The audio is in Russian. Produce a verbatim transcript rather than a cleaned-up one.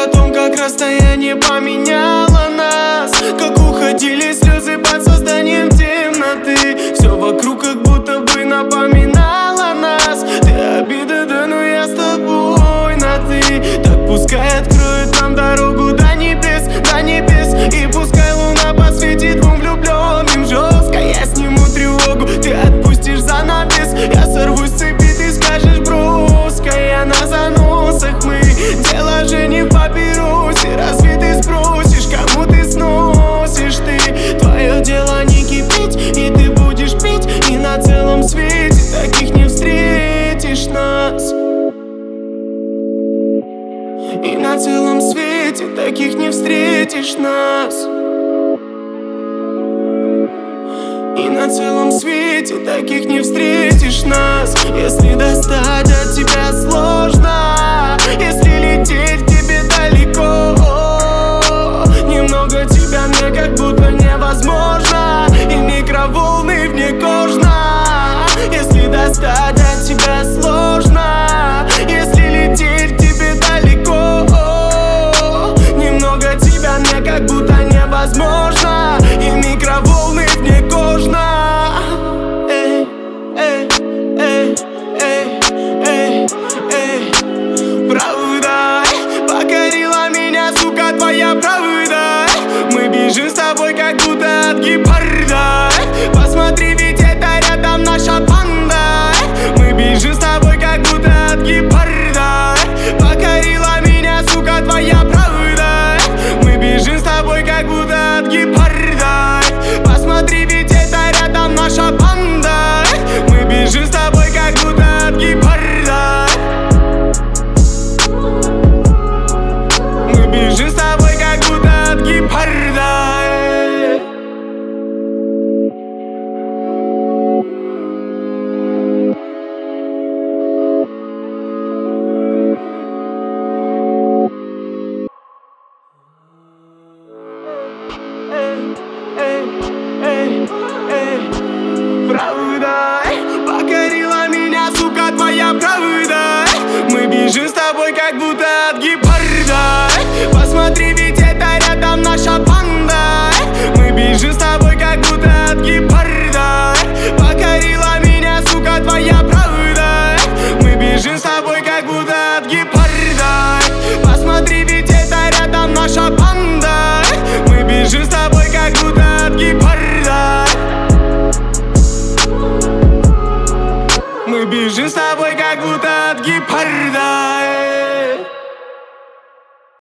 том, как расстояние поменяло нас, как уходили слезы под созданием темноты. Все вокруг как будто бы напоминало нас. Ты обида, да, но я с тобой на ты. Так пускай откроет нам дорогу до небес, до небес. И пускай луна посветит двум влюбленным жестко. Я сниму тревогу, ты отпустишь занавес. Я сорвусь с цепи, ты скажешь броско. Я на заносах, мы дело же не в папиросе. Разве ты спросишь, кому ты сносишь ты? Твое дело не кипеть, и ты будешь пить. И на целом свете таких не встретишь нас. И на целом свете таких не встретишь нас. И на целом свете таких не встретишь нас. Если достать от тебя сложно, если лететь к тебе далеко, немного тебя мне как будто невозможно. И микроволны вне кожно. Если достать от тебя сложно, если лететь к тебе далеко, немного тебя мне как будто невозможно. И микроволны вне кожно. Эй, эй, эй, эй, эй, эй. Правда покорила меня, сука, твоя правда. Мы бежим с тобой как будто от гепарда. Посмотри, ведь это рядом наша банда. Мы бежим с тобой как будто от гепарда. Покорила меня, сука, твоя правда. Мы бежим с тобой как будто от гепарда. Посмотри, ведь это рядом наша банда. Мы бежим с тобой как будто от гепарда. Мы бежим с тобой как будто от гепарда. Правда покорила меня, сука, твоя правда. Мы бежим с тобой как будто от гепарда. Посмотри, ведь это рядом наша банда. Мы бежим с тобой как будто от гепарда. Покорила меня, сука, твоя правда. Мы бежим с тобой как будто от гепарда. Посмотри, ведь это рядом наша банда. Мы бежим с тобой как будто от гепарда. Мы бежим с тобой как будто